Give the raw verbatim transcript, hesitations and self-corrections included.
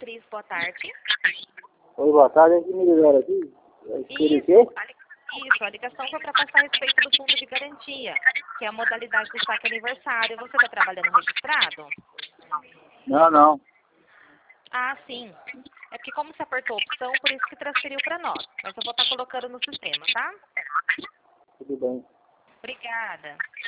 Beatriz, boa tarde. Oi, boa tarde. Aqui me ligaram aqui. Isso, a, li- isso, a ligação foi para passar a respeito do fundo de garantia, que é a modalidade do saque aniversário. Você está trabalhando registrado? Não, não. Ah, sim. É porque como você apertou a opção, por isso que transferiu para nós. Mas eu vou estar colocando no sistema, tá? Tudo bem. Obrigada.